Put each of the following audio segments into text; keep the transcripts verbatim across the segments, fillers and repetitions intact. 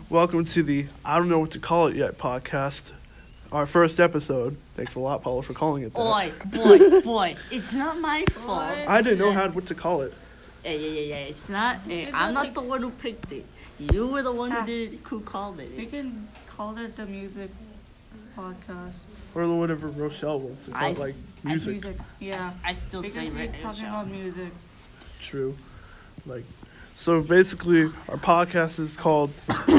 Welcome to the I don't know what to call it yet podcast. Our first episode. Thanks a lot, Paula, for calling it that. Boy, boy, boy. It's not my fault. I didn't know how what to call it. Yeah, yeah, yeah, yeah. It's not. eh, It's I'm not not like- the one who picked it. You were the one Ah. who did who called it. We can call it the music podcast. Or whatever Rochelle wants to call I it, like s- I music. Music, I, yeah. s- I still say Because we're radio talking show. about music. True. Like, so basically, our podcast is called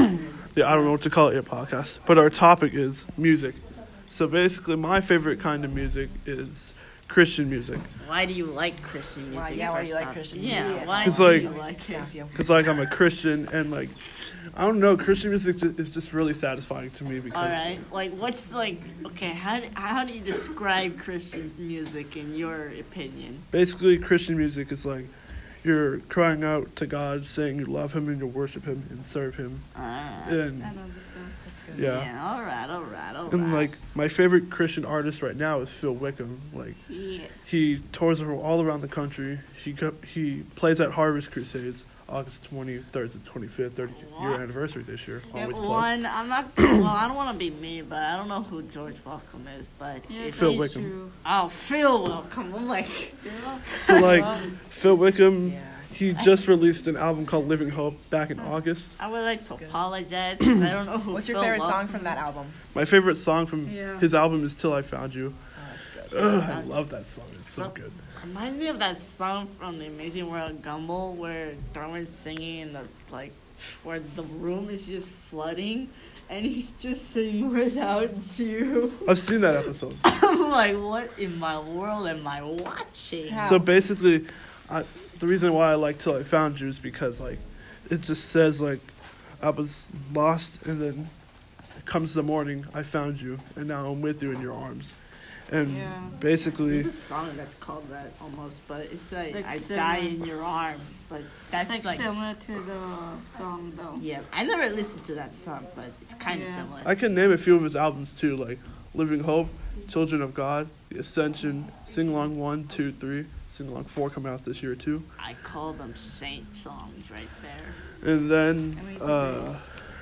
the I don't know what to call it yet podcast, but our topic is music. So basically, my favorite kind of music is Christian music. Why do you like Christian music? Why- yeah, why do you first like off? Christian Yeah, music? why It's do like- you like it? Because, like, I'm a Christian, and, like, I don't know, Christian music ju- is just really satisfying to me because... All right. Like, what's like? Okay, how do, how do you describe Christian music in your opinion? Basically, Christian music is like you're crying out to God, saying you love Him and you worship Him and serve Him. Alright. And I understand. That's good. yeah, Yeah. All right. All right. All right. and like my favorite Christian artist right now is Phil Wickham. Like Yeah. he tours all around the country. He co- he plays at Harvest Crusades, August twenty-third to twenty-fifth, thirty year What? anniversary this year. Yeah, Always plug. One, I'm not. Well, I don't want to be mean, but I don't know who George Welcome is. But Yeah, if Phil he's- Wickham. True. Oh, Phil Welcome. I'm like, Yeah. So like Phil Wickham, Yeah. he just released an album called Living Hope back in August. I would like to Good. apologize. 'Cause I don't know who. What's your Phil favorite song Welcome from that album? My favorite song from Yeah. his album is Till I Found You. Oh, that's good. Ugh, I love that song. It's so So- good. Reminds me of that song from The Amazing World of Gumball where Darwin's singing in the like where the room is just flooding and he's just singing without you. I've seen that episode. I'm like, what in my world am I watching? How? So basically, I, the reason why I like Till I Found You is because like it just says like I was lost and then comes the morning I found you and now I'm with you in your arms, and Yeah. basically There's a song that's called that almost, but it's like, Like I similar. die in your arms, but that's It's like, like similar to the song though. yeah. I never listened to that song, but it's kind of Yeah. similar. I can name a few of his albums too, like Living Hope, Children of God, The Ascension, Sing Along one, two, three, Sing Along four come out this year too, I call them saint songs right there. and then Amazing uh, Grace.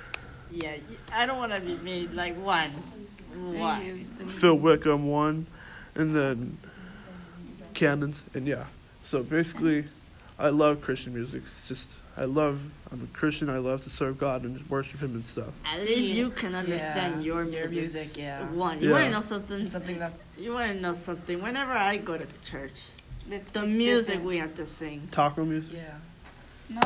Yeah, y- I don't want to be mean. Like one, one. He is the- Phil Wickham one, and then Cannons, and yeah. So basically, I love Christian music. It's just I love. I'm a Christian. I love to serve God and worship Him and stuff. At least you can understand Yeah, your your music. music, yeah. One, you Yeah. want to know something? Something that You want to know something? Whenever I go to the church, It's the like music different. we have to sing. Taco music. yeah. No.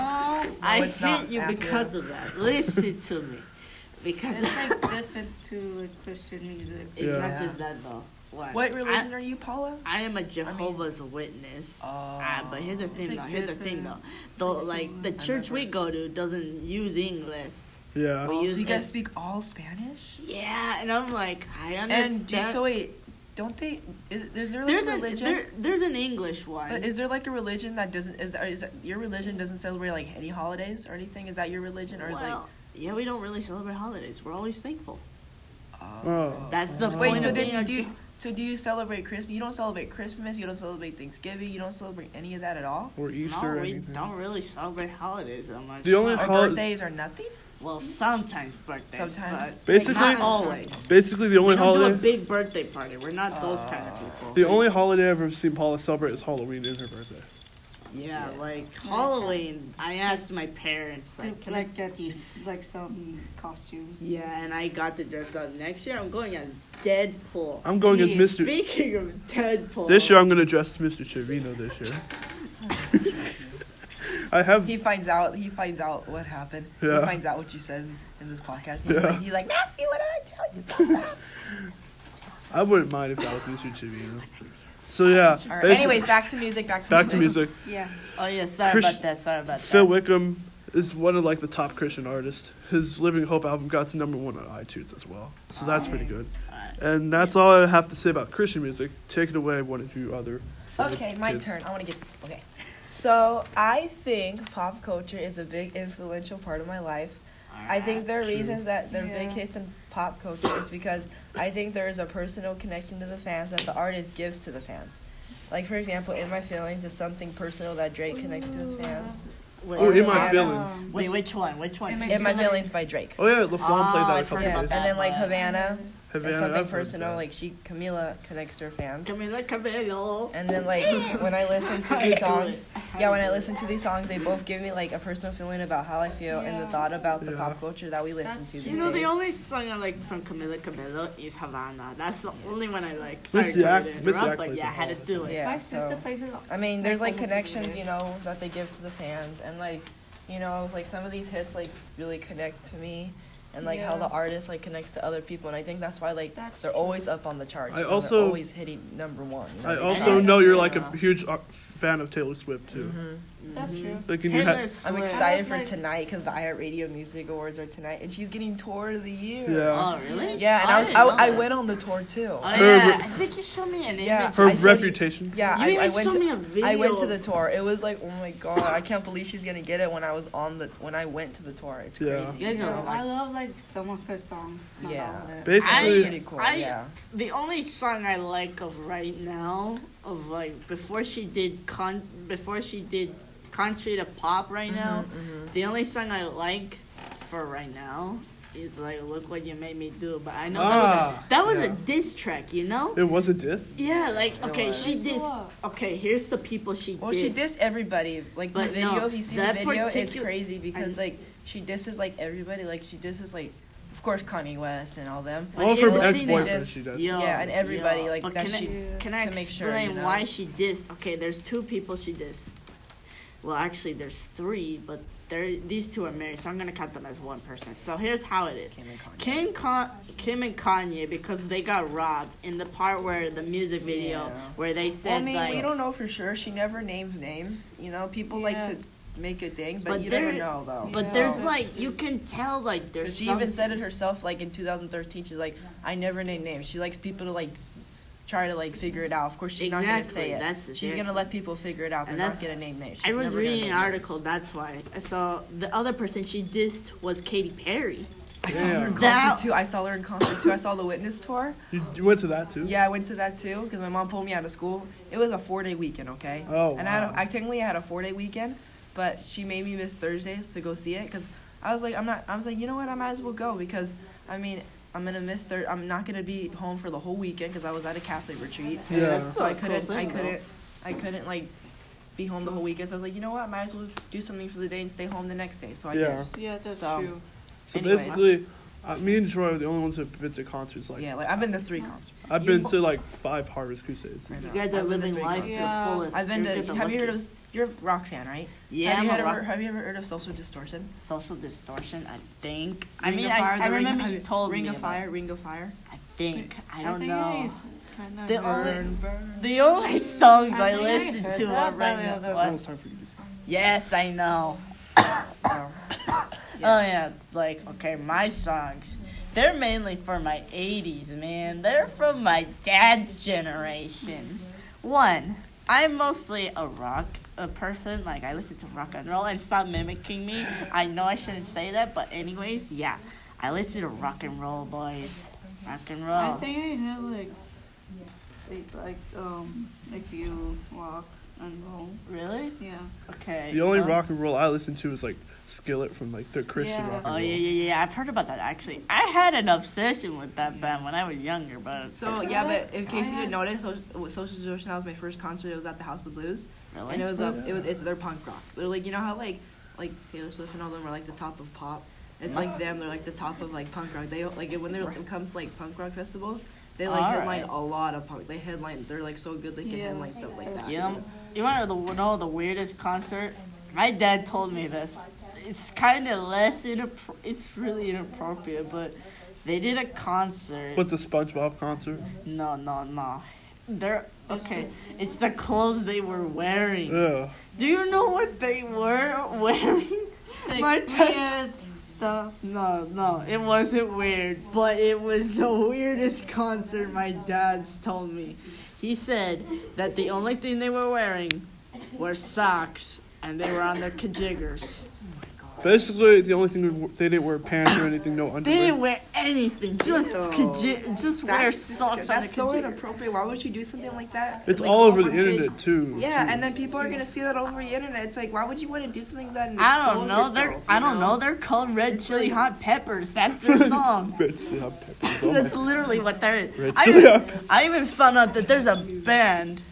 I it's hate not you after. because of that. Listen to me, because It's like different to like Christian music. it's Yeah. not just that though. One, What religion I, are you, Paula? I am a Jehovah's Witness. Oh. Ah, but here's the thing, It's though. like Here's the thing, though. different. Though, It's like like the similar. church we go to doesn't use English. Yeah. We Oh, use so you guys it- speak all Spanish? Yeah, and I'm like, I understand. And do you, so wait, don't they? Is, is there like there's a an religion? there, there's an English one. But is there like a religion that doesn't? Is that, is that your religion doesn't celebrate like any holidays or anything? Is that your religion or is well, yeah, we don't really celebrate holidays. We're always thankful. like? Oh. That's the Oh. Wait, point so of then being you a do? Jew. So do you celebrate Christmas? You don't celebrate Christmas. You don't celebrate Thanksgiving. You don't celebrate any of that at all. Or Easter. No, or we anything. don't really celebrate holidays that much. The only Or hol- birthdays or nothing. well, sometimes birthdays, Sometimes. but Basically- not always. Basically, the only we don't do a holiday. big birthday party. We're not those kind of people. The only holiday I've ever seen Paula celebrate is Halloween and her birthday. Yeah, like Halloween. I asked my parents, To like, can I? like get these like some costumes. Yeah, and I got to dress up. Next year, I'm going as Deadpool. I'm going as Please. Mister Speaking of Deadpool, This year, I'm gonna dress as Mister Trevino. This year. I have. He finds out. He finds out what happened. Yeah. He finds out what you said in this podcast. He's Yeah. like, he's like, Matthew, what did I tell you about that? I wouldn't mind if that was Mister Trevino. So yeah. All right. basi- Anyways, back to music. Back to back to music. music. Yeah. Oh yeah, sorry Chris- about that. Sorry about Phil that. Wickham is one of like the top Christian artists. His Living Hope album got to number one on iTunes as well, so that's pretty good. Alright. And that's all I have to say about Christian music. Take it away, one of you other. silly Okay, my kids. turn. I want to get this. Okay. So I think pop culture is a big influential part of my life. I think there are True. reasons that they're big Yeah. hits in pop culture is because I think there is a personal connection to the fans that the artist gives to the fans. Like for example, In My Feelings is something personal that Drake connects to his fans. Wait, Oh, In My Yeah. Feelings. Um, Wait, which one? Which one? In My In My Feelings. Feelings by Drake. Oh yeah, LaFawn played Oh, that a I've couple heard Yeah, about days. and then like Yeah. Havana. Havana, It's something I've heard personal. that. Like she, Camila connects to her fans. Camila Cabello. And then like when I listen to these songs, yeah, when I listen to these songs, they both give me like a personal feeling about how I feel and the Yeah. thought about the Yeah. pop culture that we listen That's to true. these You know, days. the only song I like from Camila Cabello is Havana. That's the only one I like. Miss Sorry Yak- to Miss interrupt, Yak but plays yeah, I it had to do it. Yeah, My sister so- plays it. I mean, there's like almost connections, every you day. know, that they give to the fans, and like, you know, it's like some of these hits like really connect to me, and like how Yeah. the artist like connects to other people, and I think that's why like That's they're true. always up on the charts. I you know, also- they're always hitting number one. You know, I they also just- know you're like a Yeah. huge uh, fan of Taylor Swift too. Mhm. That's Mhm. true. Like, and you Taylor had, I'm Swift. excited I for like- tonight because the iHeartRadio Music Awards are tonight, and she's getting tour of the year. Yeah. Oh, really? Yeah, and Oh, I was didn't know I, I that. went on the tour too. Oh, Her yeah. re- I think you showed me an image. Yeah. her I saw you- reputation. Yeah, You I, I even went showed to me a video. I went to the tour. It was like, oh my god, I can't believe she's gonna get it when I was on the when I went to the tour. It's Yeah. crazy. You guys Yeah, are I like, love like some of her songs. Not Yeah. all of it. Basically- It's I- pretty cool. I- yeah. the only song I like of right now, of like before she did con, before she did country to pop right now, Mhm. the only song I like for right now is like "Look What You Made Me Do." But I know Ah, that was, a, that was yeah. a diss track, you know? It was a diss. Yeah, like It okay, was. she So dissed. what? Okay, here's the people she Well, dissed. she dissed everybody. Like the But video, no, if you see the that video, it's particu- crazy because I- like she disses like everybody. Like she disses like, of course, Kanye West and all them. But All of here's her the ex- thing ex-boyfriends is- she does. Yo, Yeah, and everybody, yo, like, but that can I, she- can I to make sure, explain you know? why she dissed? Okay, there's two people she dissed. Well, actually, there's three, but there these two are married, so I'm gonna count them as one person. So here's how it is. Kim and Kanye. Kim, Con- Kim and Kanye, because they got robbed in the part where the music video Yeah. where they said Well, I mean, like, we don't know for sure. She never names names. You know, people like Yeah. to make a ding, but, But you never there- know though. but Yeah. there's So- like you can tell like there's Because she some- even said it herself, like in two thousand thirteen. She's like, I never name names. She likes people to like try to like figure it out. Of course, she's not gonna Exactly, say it. that's the She's thing. gonna let people figure it out. They're And not that's- gonna name names. I She's was never gonna reading an name names. article, that's why. So the other person she dissed was Katy Perry. I saw her in Damn. concert That- too. I saw her in concert too. I saw the Witness tour. You, you went to that too? Yeah, I went to that too because my mom pulled me out of school. It was a four day weekend, okay? Oh, And I, had wow. a, I technically had a four day weekend, but she made me miss Thursdays to go see it because I was like, I'm not. I was like, you know what? I might as well go because I mean, I'm gonna miss thir- I'm not gonna be home for the whole weekend because I was at a Catholic retreat. Yeah. That's So I a cool couldn't. I thing, though. couldn't. I couldn't like be home the whole weekend. So I was like, you know what? I might as well do something for the day and stay home the next day. So I Yeah. Yeah, that's So- true. So Anyways. basically, uh, me and Troy are the only ones who've been to concerts. did. Like, Yeah, like I've been to three concerts. I've been to like five Harvest Crusades. I know. You guys are I've been to living three life concerts. to Yeah. the fullest. I've been You're to. getting Have you heard lucky. of? You're a rock fan, right? Yeah, Have you, I'm heard a of, rock- have you ever heard of Social Distortion? Social Distortion, I think. I Ring mean, of I, Fire, I the Ring- remember have you told Ring me of about Fire, it. Ring of Fire. I think. I don't think know. I kinda The heard- only the only songs I I, think I listen heard to that, are but right I now. don't Now What? it's time for you to sing. Yes, I know. So, Oh yeah, like okay, my songs. They're mainly for my eighties, man. They're from my dad's generation. One, I'm mostly a rock a person. Like I listen to rock and roll, and stop mimicking me. I know I shouldn't say that, but anyways, yeah, I listen to rock and roll, boys. Rock and roll. I think I had like, like, like um, if you walk and roll. Really? Yeah. Okay. The only so- rock and roll I listen to is like Skillet from like the Christian Yeah. rock and Oh roll. yeah, yeah, yeah. I've heard about that actually. I had an obsession with that band when I was younger, but so yeah, but in case I you had- didn't notice, Social, Social Distortion, that was my first concert. It was at the House of Blues, really. and it was a, it was it's their punk rock. They're like, you know how like like Taylor Swift and all them are like the top of pop. It's like them. They're like the top of like punk rock. They like when they're, it comes to like punk rock festivals, they like All headline right. a lot of punk. They headline. They're like so good they can Yeah. headline stuff like that. Yeah, you want to know the weirdest concert? My dad told me this. It's kind of less inappro- It's really inappropriate, but they did a concert. But the SpongeBob concert. No, no, no. They're okay. It's the clothes they were wearing. Yeah. Do you know what they were wearing? Like My dad. weird stuff. No, no, it wasn't weird, but it was the weirdest concert my dad's told me. He said that the only thing they were wearing were socks and they were on their kajiggers. Basically, the only thing we- they didn't wear pants or anything, no They underwear. didn't wear anything. Just Ew. kaji- just wear That's socks disgu- on That's the so kajit. inappropriate. Why would you do something like that? It's Like, all over go the on stage? internet too. Yeah, too. and then people are gonna see that over the internet. It's like, why would you want to do something like that? And I don't expose know. They're yourself, I you don't know. They're called Red Chili Hot Peppers. That's their song. Red Chili Hot Peppers. Oh That's my- literally what they're. Red I Chili even, Hot I even found out that there's a band.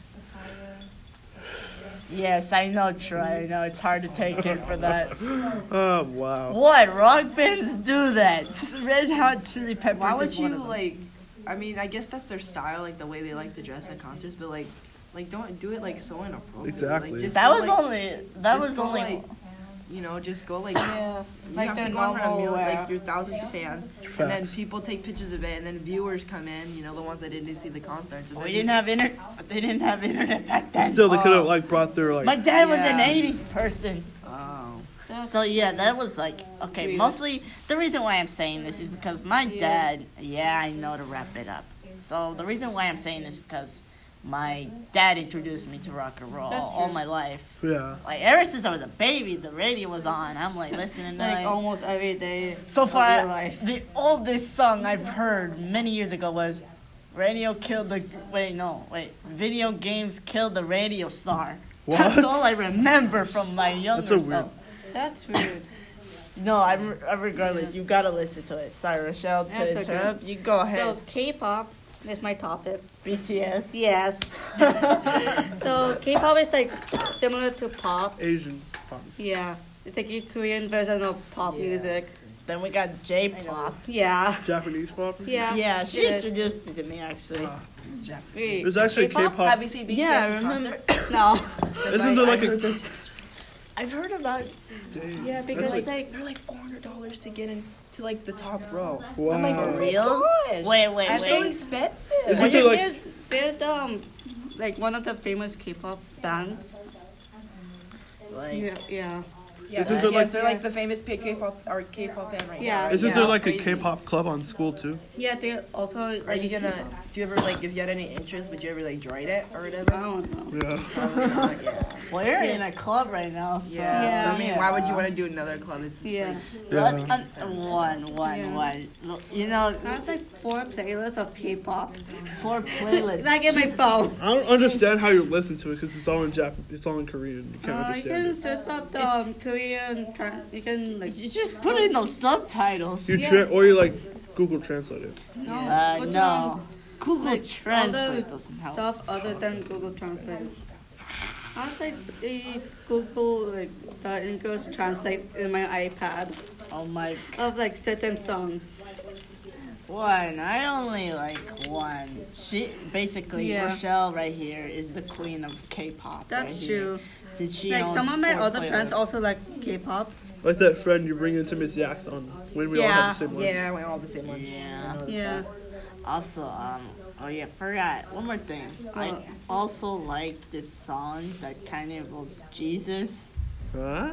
Yes, I know, Troy. I know it's hard to take it for that. Oh wow. What rock bands do that? Red Hot Chili Peppers. Why would is one you of them. like? I mean, I guess that's their style, like the way they like to dress at concerts. But like, like don't do it like so inappropriate. Exactly. Like, just That go, was like, only. That just was go, only. like, you know, just go like. Yeah, You like have the to go in front of normal mil- wear. like your thousands of fans, and then Facts. people take pictures of it, and then viewers come in. You know, the ones that didn't see the concerts. And We then didn't you- have internet. They didn't have internet back then. Still, they could have Oh. like brought their like. My dad was an Yeah. eighties person. Oh. That's So yeah, that was like okay. Weird. Mostly the reason why I'm saying this is because my Yeah. dad. Yeah, I know to wrap it up. So the reason why I'm saying this is because my dad introduced me to rock and roll That's all true. my life. Yeah. Like ever since I was a baby, the radio was on. I'm like listening to like it. almost every day So of far, your life. the oldest song I've heard many years ago was "Radio Killed the." Wait, no, wait. Video games killed the radio star. That's What? all I remember from my younger That's a weird- self. That's weird. No, I'm uh, regardless. You gotta listen to it. Sorry, Rochelle, to That's okay. interrupt. You go ahead. So K-pop is my topic. B T S. Yes. So K-pop is like similar to pop. Asian pop. Yeah, it's like a Korean version of pop Yeah. music. Then we got J-pop. Yeah. Japanese pop. Yeah. Yeah, she it is. introduced it to me actually. Ah. Wait, There's actually K-pop? K-pop. Have you seen B T S Yeah, I in remember. concert? no. Isn't there like I a? heard that- I've heard about. Dang. Yeah, because That's like, They're like four hundred dollars to get into like the top row. Wow. I'm like, For oh my real? gosh. Wait, wait, That's so wait. expensive. Isn't I there think like? they're, they're um like one of the famous K-pop bands. Like, Yeah, yeah. Yeah, Isn't yes, there, like- they're like the famous P- K-pop or K-pop band right Yeah. now. Isn't yeah, there it's like a crazy. K-pop club on school too? Yeah, they also. Are you gonna? Do you ever like if you had any interest? Would you ever like join it or whatever? I don't know. Yeah. Probably not, yeah. well, you're in a club right now, so. Yeah. Yeah. So, I mean, why would you want to do another club? It's just, Yeah. like, Yeah. Look, un- one, one, Yeah. one. Look, you know, I have like four playlists of K-pop. four playlists. Like in my phone. I don't understand how you listen to it because it's all in Jap. It's all in Korean. You can't Uh, you understand can it. search up the um, Korean. Tra- you can like. You just put in those subtitles. You Yeah. tra- or you like Google Translate it. No. Uh, put no. on Google like, Translate other doesn't help. stuff other than Google Translate. I have like a Google like the English Translate in my iPad Oh my. of like certain songs. One. I only like one. She basically Yeah. Rochelle right here is the queen of K-pop. That's right here. true. Since she Like owns some of my four other friends playlists. also like K-pop. Like that friend you bring into Miss Yaks on when we all Yeah. have the same one. yeah, we all the same ones. Yeah. I know this Yeah. stuff. Also, um, oh yeah, forgot one more thing. I What? also like this song that kind of involves Jesus. Huh?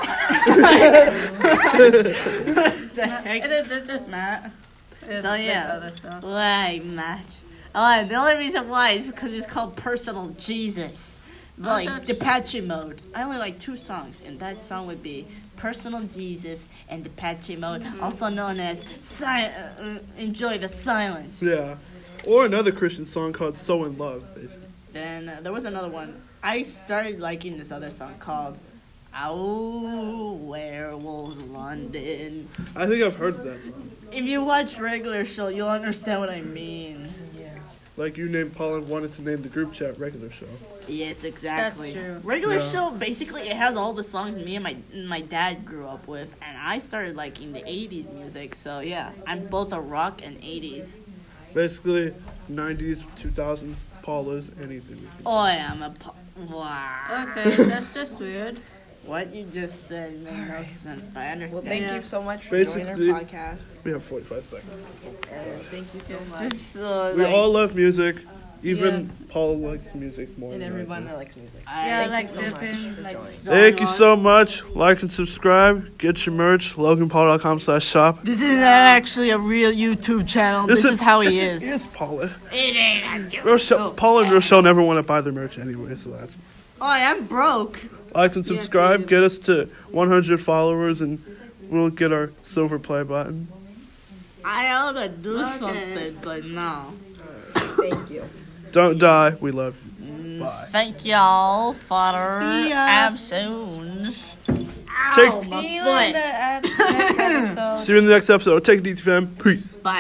What the heck? It is it's just Matt. It's Oh, like yeah. other stuff. Why match? Oh, the only reason why is because it's called Personal Jesus. Like that's- Depeche Mode. I only like two songs, and that song would be Personal Jesus and Depeche Mode, Mm-hmm. also known as si- uh, uh, Enjoy the Silence. Yeah. Or another Christian song called "So in Love." Basically. Then uh, there was another one. I started liking this other song called "Ow Werewolves London." I think I've heard of that song. If you watch regular show, you'll understand what I mean. Like you named Paul and wanted to name the group chat regular show. Yes, exactly. That's true. Regular Yeah. show, basically, it has all the songs me and my my dad grew up with, and I started liking the eighties music. So yeah, I'm both a rock and eighties. Basically, nineties, two thousands, Paul is anything. Oh, yeah, I'm a po- wow. Okay, that's just weird. What you just said made no sense, but I Well, understand. thank Yeah. you so much for joining our Basically- podcast. We have forty-five seconds. Uh, thank you so much. Just uh, We like, all love music. Even Paul likes music more. And than I everyone do. that likes music. I- Yeah, Thank like you so much different for like. joining. Thank you genres. so much. Like and subscribe. Get your merch. logan paul dot com slash shop. This is not actually a real YouTube channel. This, is how he yes, is. Yes, Paula. It ain't. Rochelle, Paul and Rochelle never want to buy their merch anyway, so that's. Oh, I'm broke. like and Yes, subscribe. please. Get us to one hundred followers, and we'll get our silver play button. I ought to do Okay. something, but no. Thank you. Don't die. We love you. Bye. Thank y'all for See ya. absoons. Take- Ow, my See you foot. in the uh, next episode. See you in the next episode. Take it easy, fam. Peace. Bye.